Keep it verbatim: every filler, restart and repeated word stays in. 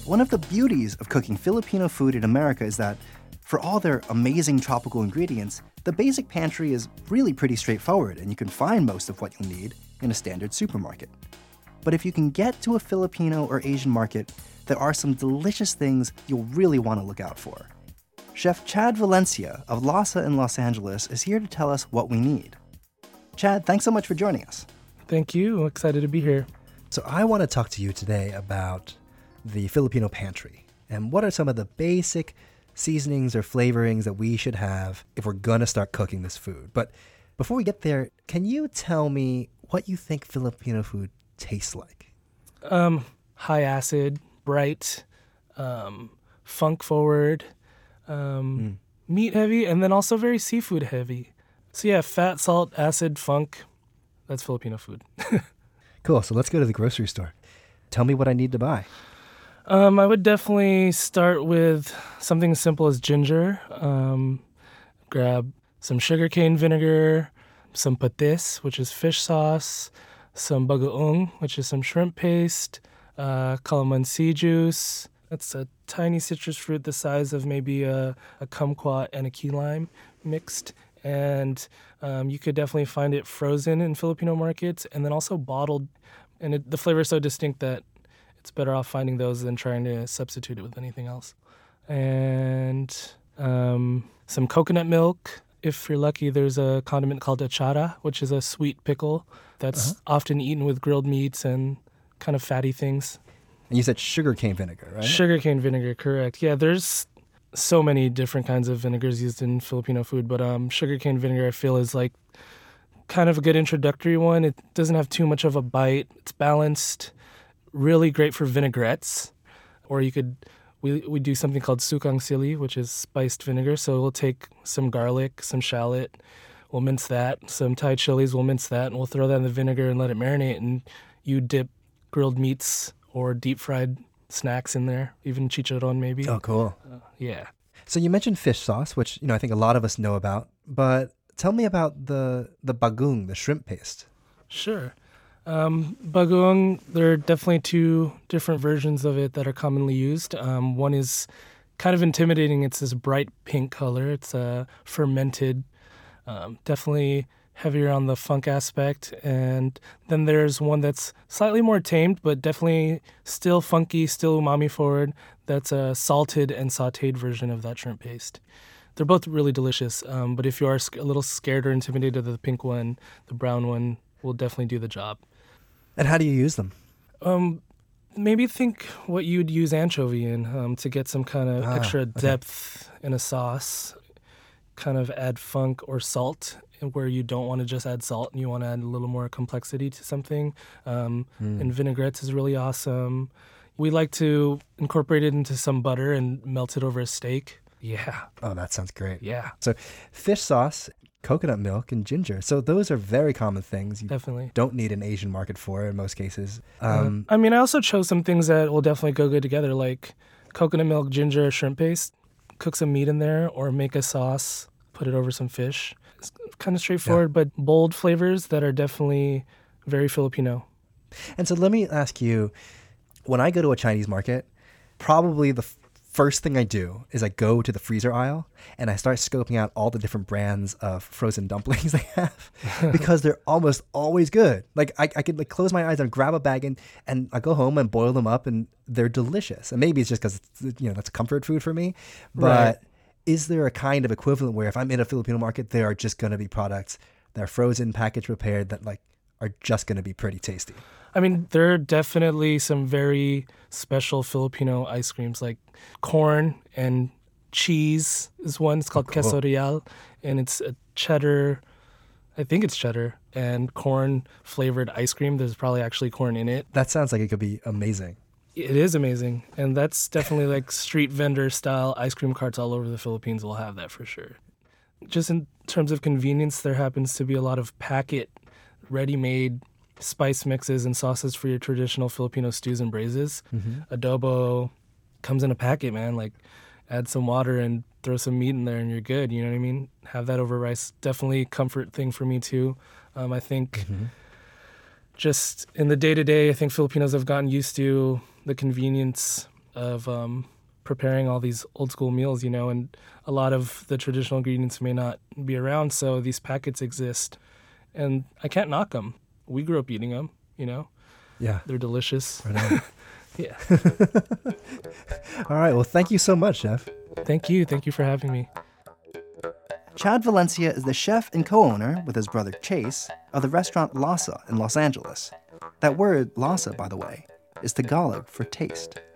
One of the beauties of cooking Filipino food in America is that, for all their amazing tropical ingredients, the basic pantry is really pretty straightforward, and you can find most of what you'll need in a standard supermarket. But if you can get to a Filipino or Asian market, there are some delicious things you'll really want to look out for. Chef Chad Valencia of Lasa in Los Angeles is here to tell us what we need. Chad, thanks so much for joining us. Thank you. I'm excited to be here. So I want to talk to you today about the Filipino pantry and what are some of the basic seasonings or flavorings that we should have if we're going to start cooking this food. But before we get there, can you tell me what you think Filipino food tastes like? Um, high acid, bright, um, funk forward, um, mm. meat heavy, and then also very seafood heavy. So yeah, fat, salt, acid, funk. That's Filipino food. Cool. So let's go to the grocery store. Tell me what I need to buy. Um, I would definitely start with something as simple as ginger. Um, grab some sugarcane vinegar, some patis, which is fish sauce, some bagoong, which is some shrimp paste, uh, calamansi juice. That's a tiny citrus fruit the size of maybe a, a kumquat and a key lime mixed. And um, you could definitely find it frozen in Filipino markets and then also bottled. And it, the flavor is so distinct that it's better off finding those than trying to substitute it with anything else. And um, some coconut milk. If you're lucky, there's a condiment called achara, which is a sweet pickle that's uh-huh. often eaten with grilled meats and kind of fatty things. And you said sugarcane vinegar, right? Sugarcane vinegar, correct. Yeah, there's so many different kinds of vinegars used in Filipino food, but um, sugarcane vinegar I feel is like kind of a good introductory one. It doesn't have too much of a bite. It's balanced. Really great for vinaigrettes. Or you could, we we do something called sukang sili, which is spiced vinegar. So we'll take some garlic, some shallot, we'll mince that, some Thai chilies, we'll mince that, and we'll throw that in the vinegar and let it marinate. And you dip grilled meats or deep fried snacks in there, even chicharron maybe. Oh, cool. Uh, yeah. So you mentioned fish sauce, which you know I think a lot of us know about, but tell me about the the bagoong, the shrimp paste. Sure. Um, bagoong, there are definitely two different versions of it that are commonly used. Um, one is kind of intimidating. It's this bright pink color. It's uh, fermented, um, definitely heavier on the funk aspect. And then there's one that's slightly more tamed, but definitely still funky, still umami forward. That's a salted and sautéed version of that shrimp paste. They're both really delicious, um, but if you are a little scared or intimidated of the pink one, the brown one will definitely do the job. And how do you use them? Um, maybe think what you'd use anchovy in um, to get some kind of ah, extra okay. depth in a sauce. Kind of add funk or salt where you don't want to just add salt and you want to add a little more complexity to something. Um, mm. And vinaigrettes is really awesome. We like to incorporate it into some butter and melt it over a steak. Yeah. Oh, that sounds great. Yeah. So fish sauce, coconut milk, and ginger. So those are very common things. You definitely don't need an Asian market for in most cases. Um, uh, I mean, I also chose some things that will definitely go good together, like coconut milk, ginger, shrimp paste. Cook some meat in there or make a sauce, put it over some fish. It's kind of straightforward, yeah. but bold flavors that are definitely very Filipino. And so let me ask you, when I go to a Chinese market, probably the first thing I do is I go to the freezer aisle and I start scoping out all the different brands of frozen dumplings they have because they're almost always good. Like I, I could like close my eyes and grab a bag and, and I go home and boil them up and they're delicious. And maybe it's just because you know that's comfort food for me. But right. Is there a kind of equivalent where if I'm in a Filipino market, there are just going to be products that are frozen, packaged, prepared that like are just going to be pretty tasty? I mean, there are definitely some very special Filipino ice creams, like corn and cheese is one. It's called oh, cool. Queso Real, and it's a cheddar, I think it's cheddar, and corn-flavored ice cream. There's probably actually corn in it. That sounds like it could be amazing. It is amazing, and that's definitely like street vendor-style ice cream carts all over the Philippines will have that for sure. Just in terms of convenience, there happens to be a lot of packet, ready-made spice mixes and sauces for your traditional Filipino stews and braises. Mm-hmm. Adobo comes in a packet, man. Like, add some water and throw some meat in there and you're good. You know what I mean? Have that over rice. Definitely comfort thing for me too. Um, I think mm-hmm. just in the day-to-day, I think Filipinos have gotten used to the convenience of um, preparing all these old school meals, you know, and a lot of the traditional ingredients may not be around, so these packets exist, and I can't knock them. We grew up eating them, you know. Yeah. They're delicious. Right on. Yeah. All right. Well, thank you so much, Chef. Thank you. Thank you for having me. Chad Valencia is the chef and co-owner, with his brother Chase, of the restaurant Lhasa in Los Angeles. That word, Lhasa, by the way, is Tagalog for taste.